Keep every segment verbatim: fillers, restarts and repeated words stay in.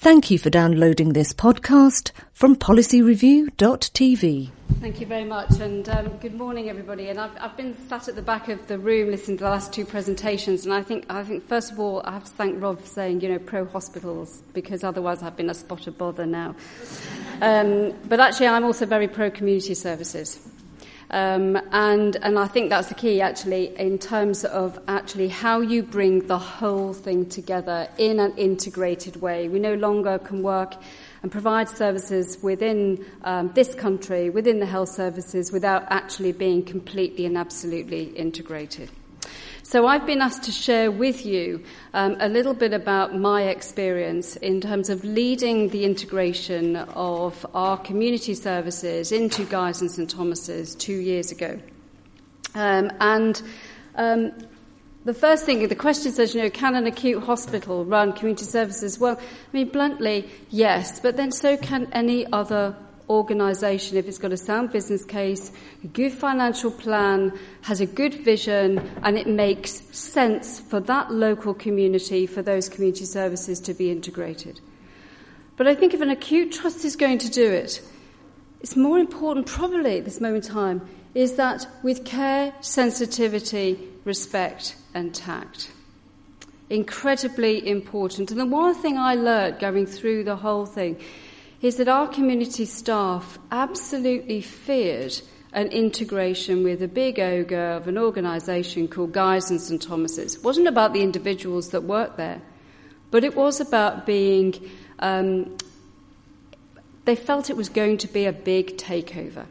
Thank you for downloading this podcast from policy review dot t v. Thank you very much, and um, good morning, everybody. And I've, I've been sat at the back of the room listening to the last two presentations, and I think, I think first of all, I have to thank Rob for saying, you know, pro-hospitals, because otherwise I've been a spot of bother now. Um, but actually, I'm also very pro-community services. Um, and, and I think that's the key, actually, in terms of actually how you bring the whole thing together in an integrated way. We no longer can work and provide services within um, this country, within the health services, without actually being completely and absolutely integrated. So I've been asked to share with you um, a little bit about my experience in terms of leading the integration of our community services into Guy's and St Thomas's two years ago. Um, and um, the first thing, the question says, you know, can an acute hospital run community services? Well, I mean, bluntly, yes, but then so can any other organisation if it's got a sound business case, a good financial plan, has a good vision, and it makes sense for that local community, for those community services to be integrated. But I think if an acute trust is going to do it, it's more important probably at this moment in time is that with care, sensitivity, respect and tact. Incredibly important. And the one thing I learned going through the whole thing is that our community staff absolutely feared an integration with a big ogre of an organisation called Guy's and St Thomas's. It wasn't about the individuals that worked there, but it was about being, um, they felt it was going to be a big takeover.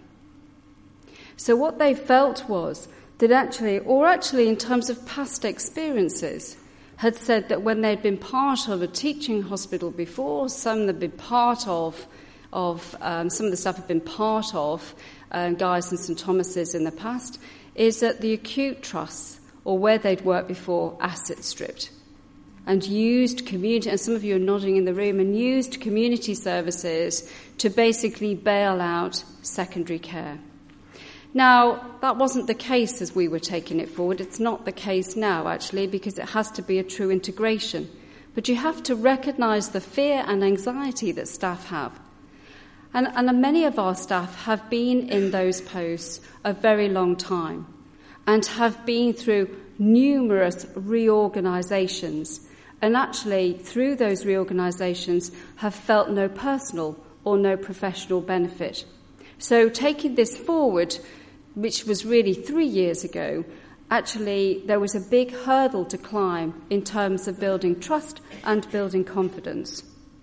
So what they felt was that actually, or actually in terms of past experiences, had said that when they'd been part of a teaching hospital before, some had been part of, of um, some of the staff had been part of uh, Guy's and St Thomas's in the past, is that the acute trusts, or where they'd worked before, asset stripped and used community, and some of you are nodding in the room, and used community services to basically bail out secondary care. Now, that wasn't the case as we were taking it forward. It's not the case now, actually, because it has to be a true integration. But you have to recognise the fear and anxiety that staff have. And, and many of our staff have been in those posts a very long time and have been through numerous reorganisations, and actually, through those reorganisations, have felt no personal or no professional benefit. So taking this forward, which was really three years ago, actually there was a big hurdle to climb in terms of building trust and building confidence.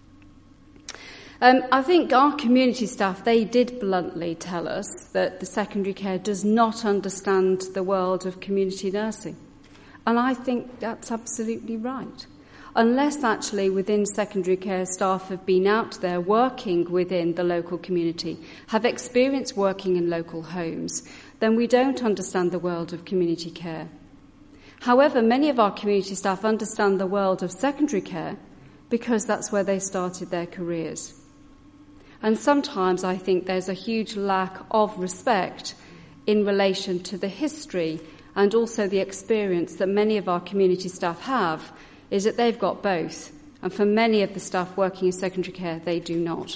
Um, I think our community staff, they did bluntly tell us that the secondary care does not understand the world of community nursing. And I think that's absolutely right. Unless actually within secondary care staff have been out there working within the local community, have experience working in local homes, then we don't understand the world of community care. However, many of our community staff understand the world of secondary care because that's where they started their careers. And sometimes I think there's a huge lack of respect in relation to the history and also the experience that many of our community staff have, is that they've got both. And for many of the staff working in secondary care, they do not.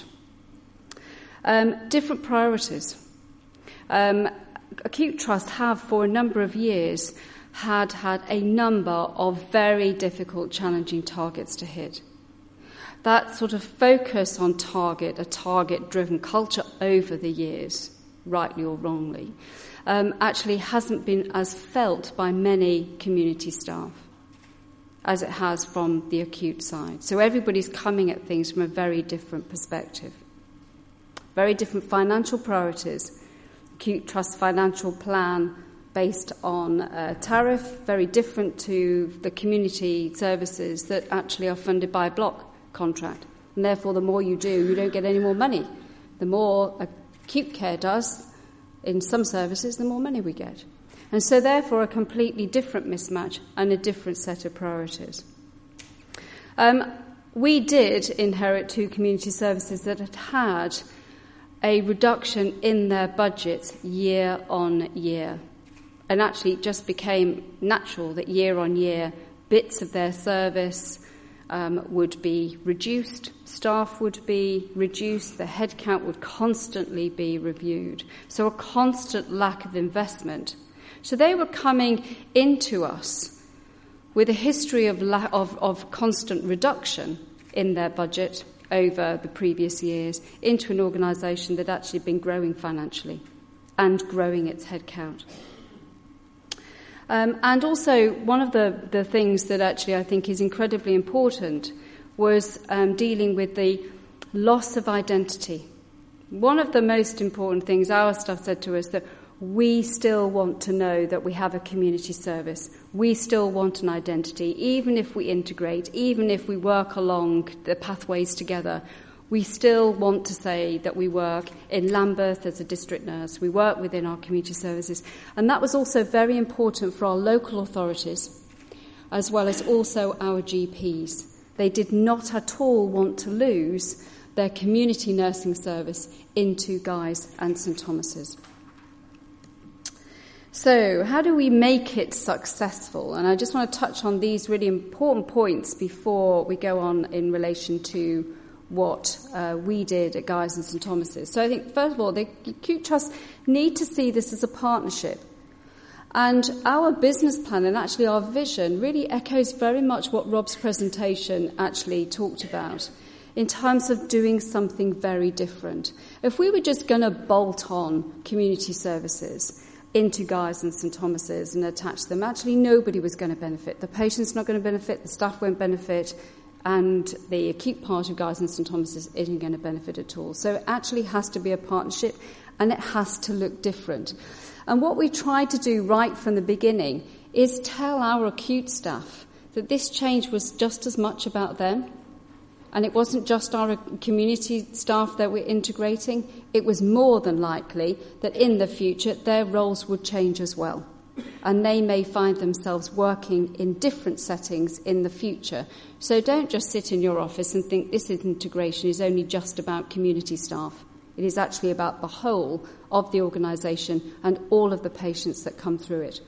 Um, different priorities. Um, acute trusts have, for a number of years, had had a number of very difficult, challenging targets to hit. That sort of focus on target, a target-driven culture over the years, rightly or wrongly, um, actually hasn't been as felt by many community staff as it has from the acute side. So everybody's coming at things from a very different perspective. Very different financial priorities. Acute Trust financial plan based on a tariff, very different to the community services that actually are funded by a block contract. And therefore, the more you do, you don't get any more money. The more acute care does in some services, the more money we get. And so, therefore, a completely different mismatch and a different set of priorities. Um, we did inherit two community services that had had a reduction in their budgets year on year. And actually, it just became natural that year on year, bits of their service um, would be reduced, staff would be reduced, the headcount would constantly be reviewed. So a constant lack of investment. So they were coming into us with a history of, la- of, of constant reduction in their budget over the previous years into an organisation that actually had been growing financially and growing its headcount. Um, and also, one of the, the things that actually I think is incredibly important was um, dealing with the loss of identity. One of the most important things our staff said to us that we still want to know that we have a community service. We still want an identity, even if we integrate, even if we work along the pathways together. We still want to say that we work in Lambeth as a district nurse. We work within our community services. And that was also very important for our local authorities, as well as also our G Ps. They did not at all want to lose their community nursing service into Guy's and St Thomas's. So, how do we make it successful? And I just want to touch on these really important points before we go on in relation to what uh, we did at Guy's and St Thomas's. So I think, first of all, the Acute Trust need to see this as a partnership. And our business plan and actually our vision really echoes very much what Rob's presentation actually talked about in terms of doing something very different. If we were just going to bolt on community services into Guy's and St Thomas's and attach them, actually nobody was going to benefit. The patient's not going to benefit, the staff won't benefit, and the acute part of Guy's and St Thomas's isn't going to benefit at all. So it actually has to be a partnership, and it has to look different. And what we tried to do right from the beginning is tell our acute staff that this change was just as much about them, and it wasn't just our community staff that we're integrating. It was more than likely that in the future their roles would change as well. And they may find themselves working in different settings in the future. So don't just sit in your office and think this integration is only just about community staff. It is actually about the whole of the organisation and all of the patients that come through it.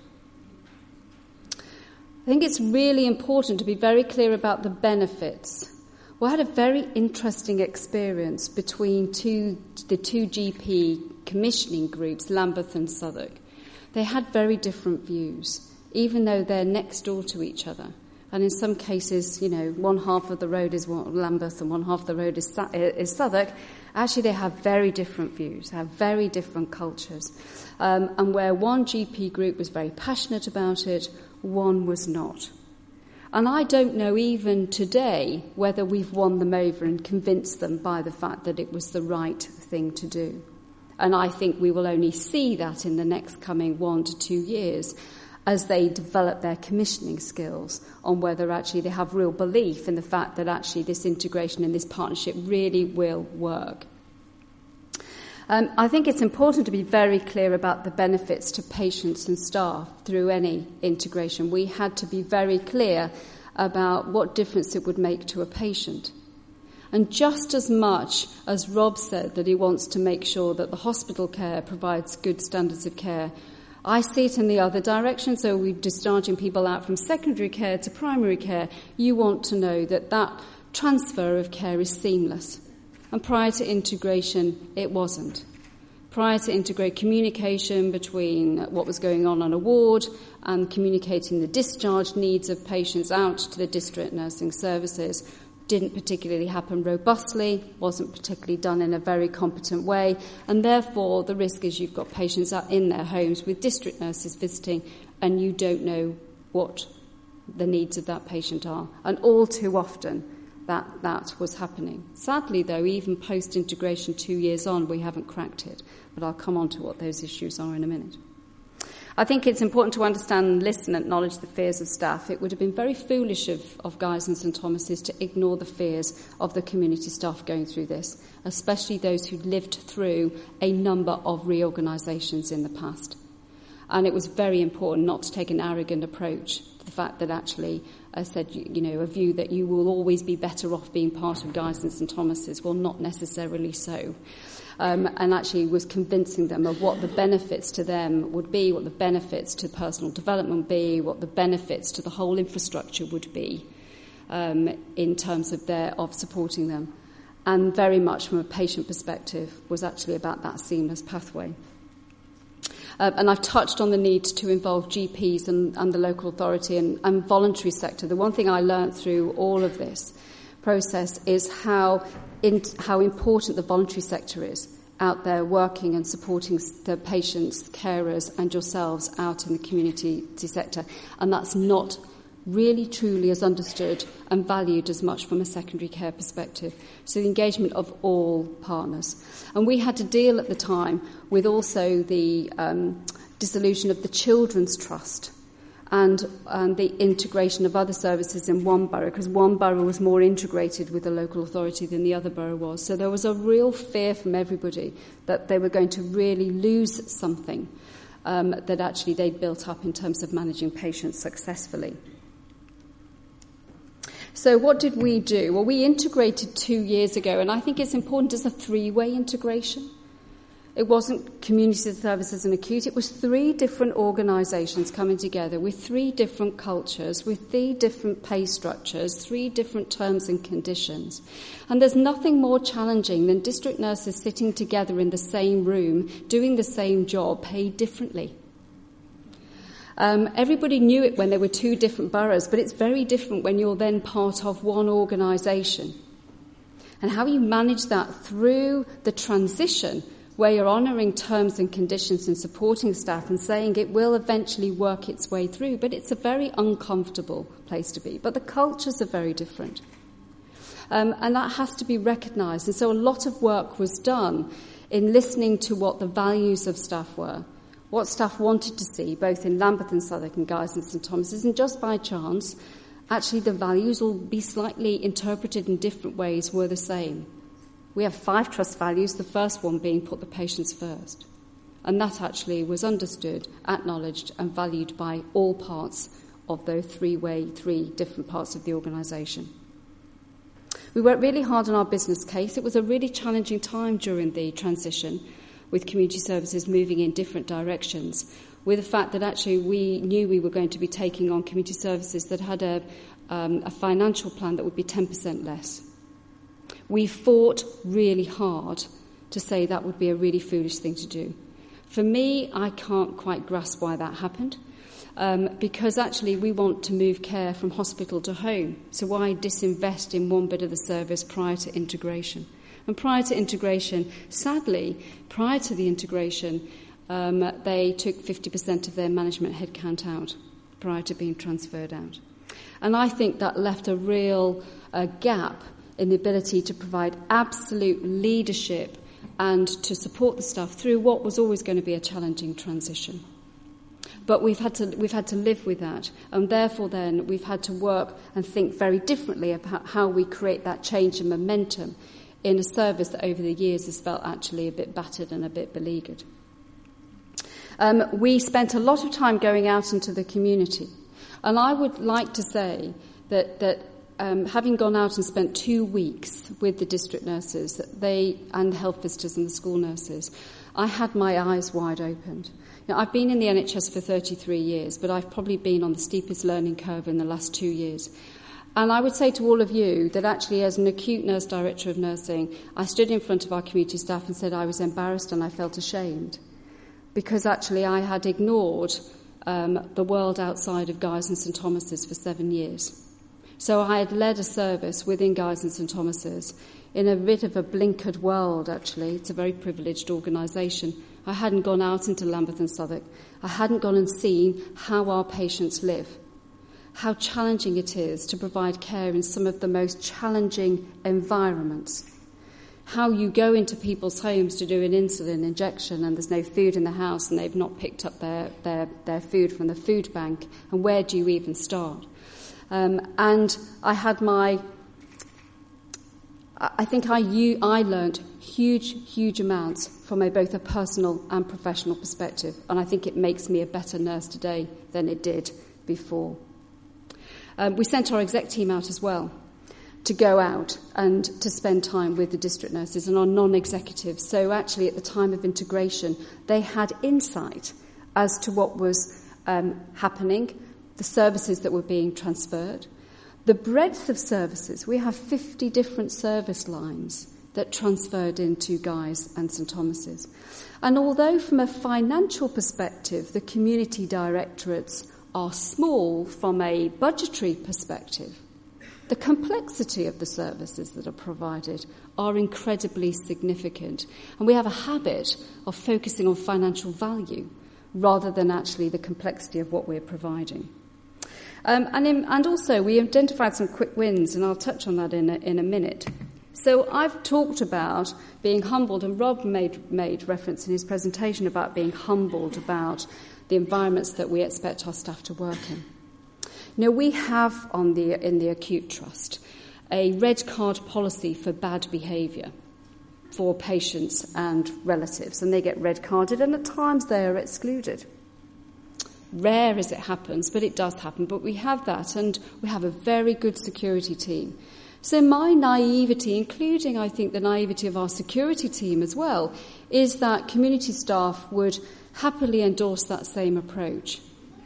I think it's really important to be very clear about the benefits. We had a very interesting experience between two, the two G P commissioning groups, Lambeth and Southwark. They had very different views, even though they're next door to each other. And in some cases, you know, one half of the road is Lambeth and one half of the road is, is Southwark. Actually, they have very different views, have very different cultures. Um, and where one G P group was very passionate about it, one was not. And I don't know even today whether we've won them over and convinced them by the fact that it was the right thing to do. And I think we will only see that in the next coming one to two years as they develop their commissioning skills on whether actually they have real belief in the fact that actually this integration and this partnership really will work. Um, I think it's important to be very clear about the benefits to patients and staff through any integration. We had to be very clear about what difference it would make to a patient. And just as much as Rob said that he wants to make sure that the hospital care provides good standards of care, I see it in the other direction. So we're discharging people out from secondary care to primary care. You want to know that that transfer of care is seamless. And prior to integration, it wasn't. Prior to integrate communication between what was going on on a ward and communicating the discharge needs of patients out to the district nursing services didn't particularly happen robustly, wasn't particularly done in a very competent way, and therefore the risk is you've got patients out in their homes with district nurses visiting and you don't know what the needs of that patient are. And all too often that, that was happening. Sadly, though, even post-integration two years on, we haven't cracked it. But I'll come on to what those issues are in a minute. I think it's important to understand and listen and acknowledge the fears of staff. It would have been very foolish of, of Guy's and St Thomas's to ignore the fears of the community staff going through this, especially those who'd lived through a number of reorganisations in the past. And it was very important not to take an arrogant approach to the fact that actually, I said, you, you know, a view that you will always be better off being part of Guy's and St Thomas's. Well, not necessarily so. Um, and actually was convincing them of what the benefits to them would be, what the benefits to personal development would be, what the benefits to the whole infrastructure would be. um, in terms of their of supporting them. And very much from a patient perspective was actually about that seamless pathway. Uh, and I've touched on the need to involve G Ps and, and the local authority and, and voluntary sector. The one thing I learned through all of this process is how in, how important the voluntary sector is out there working and supporting the patients, carers and yourselves out in the community sector. And that's not really truly as understood and valued as much from a secondary care perspective. So the engagement of all partners. And we had to deal at the time with also the um, dissolution of the Children's Trust and, and the integration of other services in one borough, because one borough was more integrated with the local authority than the other borough was. So there was a real fear from everybody that they were going to really lose something um, that actually they'd built up in terms of managing patients successfully. So what did we do? Well, we integrated two years ago, and I think it's important as a three-way integration. It wasn't community services and acute. It was three different organisations coming together with three different cultures, with three different pay structures, three different terms and conditions. And there's nothing more challenging than district nurses sitting together in the same room, doing the same job, paid differently. Um, everybody knew it when there were two different boroughs, but it's very different when you're then part of one organisation. And how you manage that through the transition, where you're honouring terms and conditions and supporting staff and saying it will eventually work its way through, but it's a very uncomfortable place to be. But the cultures are very different. Um, and that has to be recognised. And so a lot of work was done in listening to what the values of staff were, what staff wanted to see, both in Lambeth and Southwark and Guy's and St Thomas's, and just by chance, actually the values will be slightly interpreted in different ways were the same. We have five trust values, the first one being put the patients first. And that actually was understood, acknowledged and valued by all parts of those three-way, three different parts of the organisation. We worked really hard on our business case. It was a really challenging time during the transition, with community services moving in different directions, with the fact that actually we knew we were going to be taking on community services that had a, um, a financial plan that would be ten percent less. We fought really hard to say that would be a really foolish thing to do. For me, I can't quite grasp why that happened, um, because actually we want to move care from hospital to home. So why disinvest in one bit of the service prior to integration? And prior to integration, sadly, prior to the integration, um, they took fifty percent of their management headcount out prior to being transferred out. And I think that left a real uh, gap in the ability to provide absolute leadership and to support the staff through what was always going to be a challenging transition. But we've had to we've had to live with that, and therefore then we've had to work and think very differently about how we create that change and momentum in a service that over the years has felt actually a bit battered and a bit beleaguered. Um, we spent a lot of time going out into the community, and I would like to say that that um, having gone out and spent two weeks with the district nurses, that they and the health visitors and the school nurses, I had my eyes wide opened. Now, I've been in the N H S for thirty-three years, but I've probably been on the steepest learning curve in the last two years. And I would say to all of you that actually as an acute nurse director of nursing, I stood in front of our community staff and said I was embarrassed and I felt ashamed because actually I had ignored um, the world outside of Guy's and St Thomas's for seven years. So I had led a service within Guy's and St Thomas's in a bit of a blinkered world, actually. It's a very privileged organisation. I hadn't gone out into Lambeth and Southwark. I hadn't gone and seen how our patients live, how challenging it is to provide care in some of the most challenging environments, how you go into people's homes to do an insulin injection and there's no food in the house and they've not picked up their, their, their food from the food bank, and where do you even start? Um, and I had my, I think I, I learned huge, huge amounts from a, both a personal and professional perspective, and I think it makes me a better nurse today than it did before. Um, we sent our exec team out as well to go out and to spend time with the district nurses and our non-executives. So actually at the time of integration, they had insight as to what was um, happening, the services that were being transferred, The breadth of services, we have fifty different service lines that transferred into Guy's and St Thomas's. And although from a financial perspective the community directorates are small from a budgetary perspective, the complexity of the services that are provided are incredibly significant. And we have a habit of focusing on financial value rather than actually the complexity of what we're providing. Um, and, in, and also, we identified some quick wins, and I'll touch on that in a, in a minute. So I've talked about being humbled, and Rob made, made reference in his presentation about being humbled about the environments that we expect our staff to work in. Now, we have on the, in the Acute Trust a red card policy for bad behaviour for patients and relatives, and they get red carded, and at times they are excluded. Rare as it happens, but it does happen. But we have that, and we have a very good security team. So my naivety, including, I think, the naivety of our security team as well, is that community staff would happily endorse that same approach.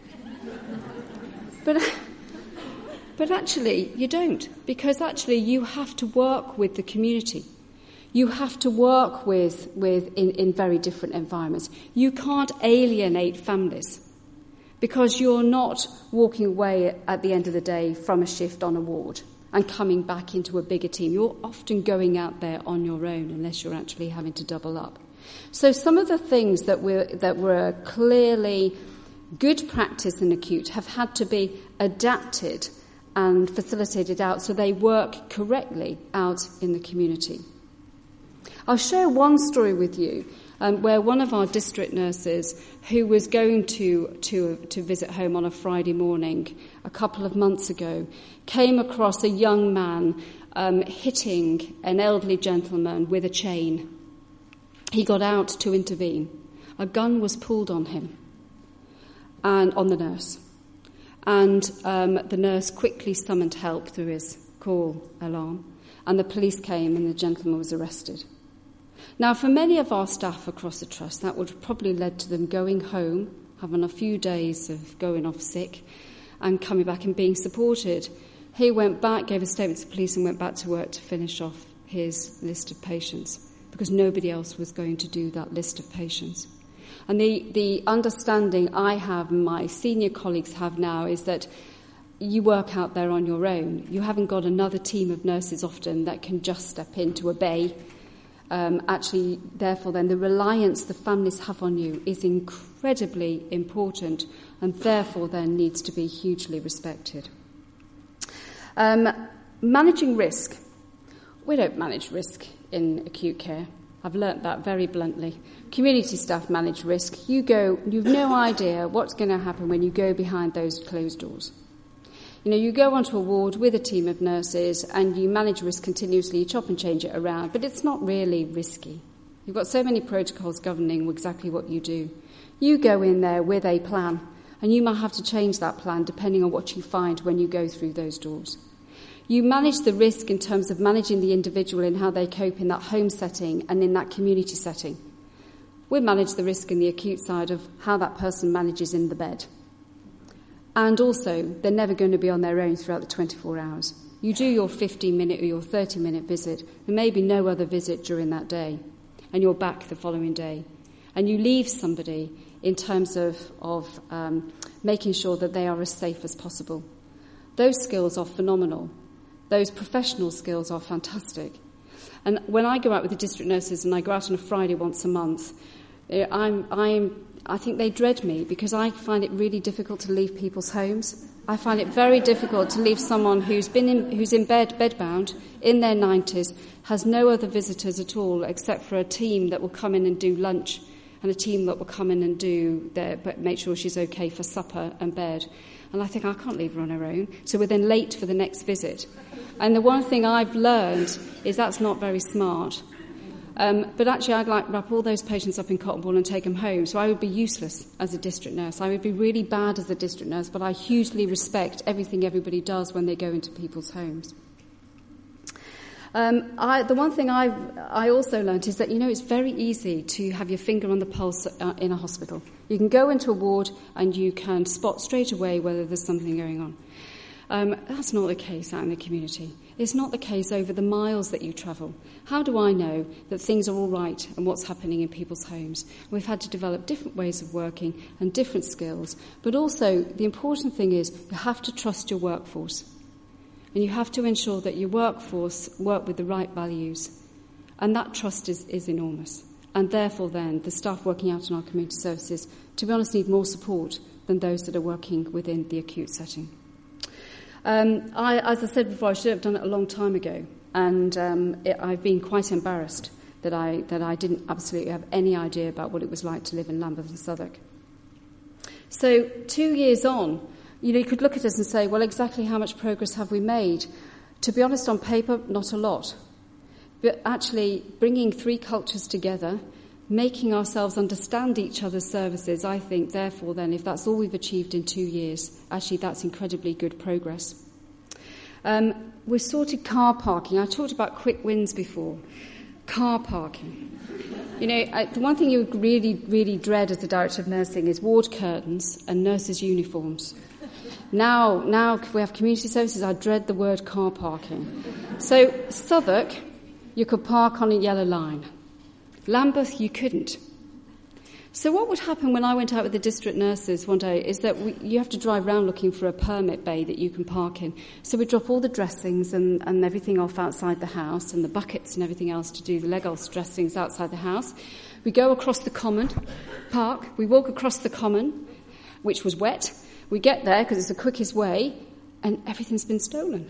But, but actually, you don't, because actually you have to work with the community. You have to work with, with in, in very different environments. You can't alienate families because you're not walking away at the end of the day from a shift on a ward and coming back into a bigger team. You're often going out there on your own unless you're actually having to double up. So some of the things that were, that were clearly good practice in acute have had to be adapted and facilitated out so they work correctly out in the community. I'll share one story with you um, where one of our district nurses who was going to, to, to visit home on a Friday morning a couple of months ago came across a young man um, hitting an elderly gentleman with a chain. He got out to intervene. A gun was pulled on him and on the nurse. And um, the nurse quickly summoned help through his call alarm. And the police came and the gentleman was arrested. Now, for many of our staff across the Trust, that would have probably led to them going home, having a few days of going off sick, and coming back and being supported. He went back, gave a statement to the police, and went back to work to finish off his list of patients, because nobody else was going to do that list of patients. And the, the understanding I have and my senior colleagues have now is that you work out there on your own. You haven't got another team of nurses often that can just step in to obey. Um, actually, therefore, then the reliance the families have on you is incredibly important and therefore then needs to be hugely respected. Um, managing risk. We don't manage risk in acute care. I've learnt that very bluntly. Community staff manage risk. You go, you've no idea what's going to happen when you go behind those closed doors. You know, you go onto a ward with a team of nurses and you manage risk continuously, you chop and change it around, but it's not really risky. You've got so many protocols governing exactly what you do. You go in there with a plan, and you might have to change that plan depending on what you find when you go through those doors. You manage the risk in terms of managing the individual and how they cope in that home setting and in that community setting. We manage the risk in the acute side of how that person manages in the bed. And also, they're never going to be on their own throughout the twenty-four hours. You do your fifteen-minute or your thirty-minute visit. There may be no other visit during that day, and you're back the following day. And you leave somebody in terms of, of um, making sure that they are as safe as possible. Those skills are phenomenal. Those professional skills are fantastic. And when I go out with the district nurses, and I go out on a Friday once a month, I'm, I'm, I think they dread me because I find it really difficult to leave people's homes. I find it very difficult to leave someone who's been in, who's in bed, bedbound, in their nineties, has no other visitors at all except for a team that will come in and do lunch, and a team that will come in and do their, but make sure she's okay for supper and bed. And I think, I can't leave her on her own. So we're then late for the next visit. And the one thing I've learned is that's not very smart. Um, but actually, I'd like to wrap all those patients up in cotton ball and take them home. So I would be useless as a district nurse. I would be really bad as a district nurse, but I hugely respect everything everybody does when they go into people's homes. Um, I, the one thing I I also learnt is that, you know, it's very easy to have your finger on the pulse uh, in a hospital. You can go into a ward and you can spot straight away whether there's something going on. Um, that's not the case out in the community. It's not the case over the miles that you travel. How do I know that things are all right and what's happening in people's homes? We've had to develop different ways of working and different skills. But also, the important thing is you have to trust your workforce. And you have to ensure that your workforce work with the right values. And that trust is, is enormous. And therefore, then, the staff working out in our community services, to be honest, need more support than those that are working within the acute setting. Um, I, as I said before, I should have done it a long time ago, and um, it, I've been quite embarrassed that I that I didn't absolutely have any idea about what it was like to live in Lambeth and Southwark. So two years on, you know, you could look at us and say, well, exactly how much progress have we made? To be honest, on paper, not a lot. But actually, bringing three cultures together, making ourselves understand each other's services, I think, therefore, then, if that's all we've achieved in two years, actually that's incredibly good progress. Um, we've sorted car parking. I talked about quick wins before. Car parking. You know, I, the one thing you would really, really dread as a director of nursing is ward curtains and nurses' uniforms. Now, now we have community services, I dread the word car parking. So, Southwark, you could park on a yellow line. Lambeth, you couldn't. So what would happen when I went out with the district nurses one day is that we, you have to drive around looking for a permit bay that you can park in. So we drop all the dressings and, and everything off outside the house, and the buckets and everything else to do the Legos dressings outside the house. We go across the common park. We walk across the common, which was wet. We get there because it's the quickest way, and everything's been stolen.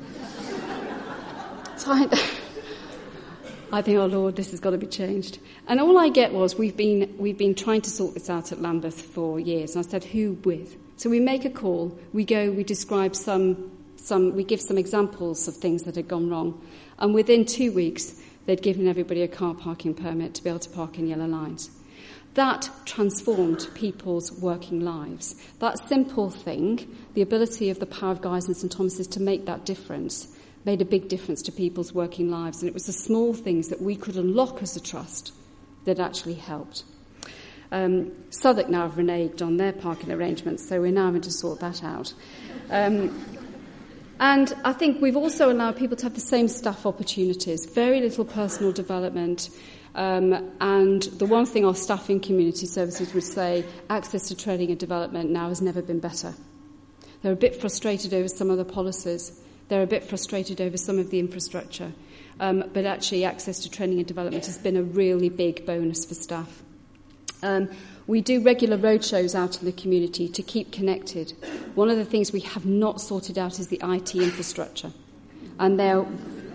So I... I think, oh Lord, this has got to be changed. And all I get was, we've been we've been trying to sort this out at Lambeth for years. And I said, who with? So we make a call, we go, we describe some, some, we give some examples of things that had gone wrong. And within two weeks, they'd given everybody a car parking permit to be able to park in yellow lines. That transformed people's working lives. That simple thing, the ability of the power of Guy's and St Thomas's to make that difference, made a big difference to people's working lives. And it was the small things that we could unlock as a trust that actually helped. Um, Southwark now have reneged on their parking arrangements, so we're now having to sort that out. Um, and I think we've also allowed people to have the same staff opportunities, very little personal development. Um, and the one thing our staff in community services would say, access to training and development now has never been better. They're a bit frustrated over some of the policies. They're a bit frustrated over some of the infrastructure. Um, but actually, access to training and development has been a really big bonus for staff. Um, we do regular roadshows out in the community to keep connected. One of the things we have not sorted out is the I T infrastructure. And they're...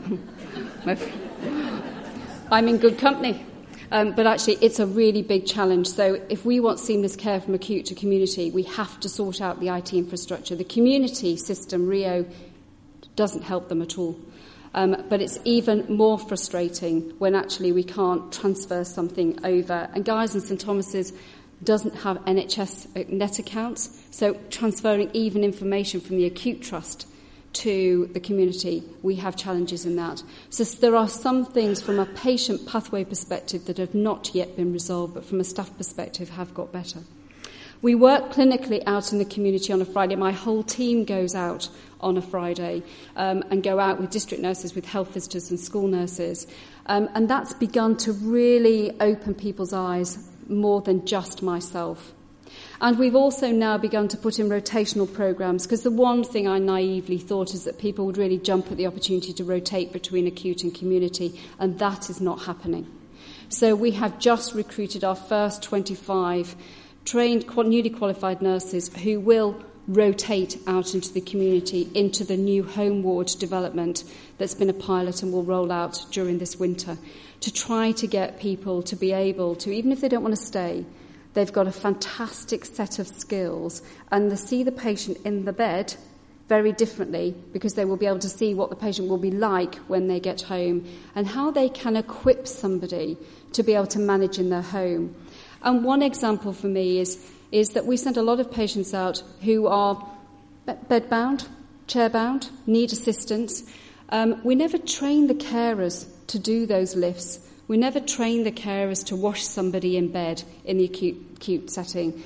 I'm in good company. Um, but actually, it's a really big challenge. So if we want seamless care from acute to community, we have to sort out the I T infrastructure. The community system, Rio, doesn't help them at all. Um, but it's even more frustrating when actually we can't transfer something over. And Guy's and St Thomas's doesn't have N H S net accounts, so transferring even information from the acute trust to the community, we have challenges in that. So there are some things from a patient pathway perspective that have not yet been resolved, but from a staff perspective have got better. We work clinically out in the community on a Friday. My whole team goes out on a Friday um, and go out with district nurses, with health visitors and school nurses. Um, and that's begun to really open people's eyes more than just myself. And we've also now begun to put in rotational programs, because the one thing I naively thought is that people would really jump at the opportunity to rotate between acute and community, and that is not happening. So we have just recruited our first twenty-five trained, newly qualified nurses who will rotate out into the community, into the new home ward development that's been a pilot and will roll out during this winter, to try to get people to be able to, even if they don't want to stay, they've got a fantastic set of skills, and they see the patient in the bed very differently, because they will be able to see what the patient will be like when they get home and how they can equip somebody to be able to manage in their home. And one example for me is, is that we send a lot of patients out who are bed-bound, chair-bound, need assistance. Um, we never train the carers to do those lifts. We never train the carers to wash somebody in bed in the acute, acute setting.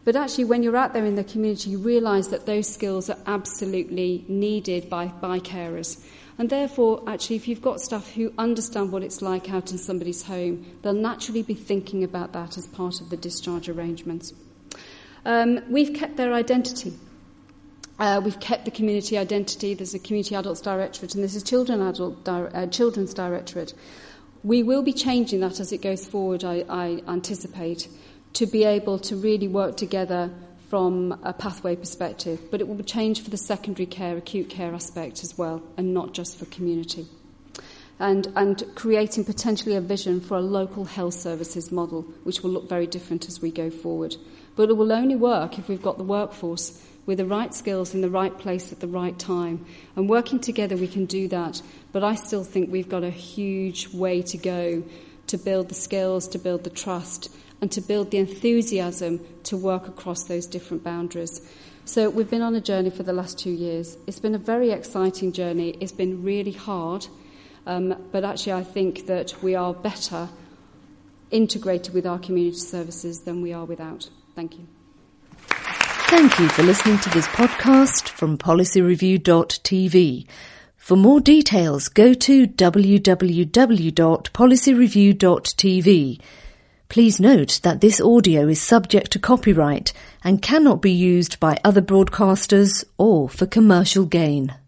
But actually, when you're out there in the community, you realise that those skills are absolutely needed by, by carers. And therefore, actually, if you've got staff who understand what it's like out in somebody's home, they'll naturally be thinking about that as part of the discharge arrangements. Um, we've kept their identity. Uh, we've kept the community identity. There's a Community Adults Directorate and there's a Children Adult Di- uh, Children's Directorate. We will be changing that as it goes forward, I, I anticipate, to be able to really work together from a pathway perspective. But it will change for the secondary care, acute care aspect as well, and not just for community. And, and creating potentially a vision for a local health services model, which will look very different as we go forward. But it will only work if we've got the workforce with the right skills in the right place at the right time. And working together, we can do that. But I still think we've got a huge way to go to build the skills, to build the trust, and to build the enthusiasm to work across those different boundaries. So we've been on a journey for the last two years. It's been a very exciting journey. It's been really hard. Um, but actually, I think that we are better integrated with our community services than we are without. Thank you. Thank you for listening to this podcast from policy review dot t v. For more details, go to w w w dot policy review dot t v. Please note that this audio is subject to copyright and cannot be used by other broadcasters or for commercial gain.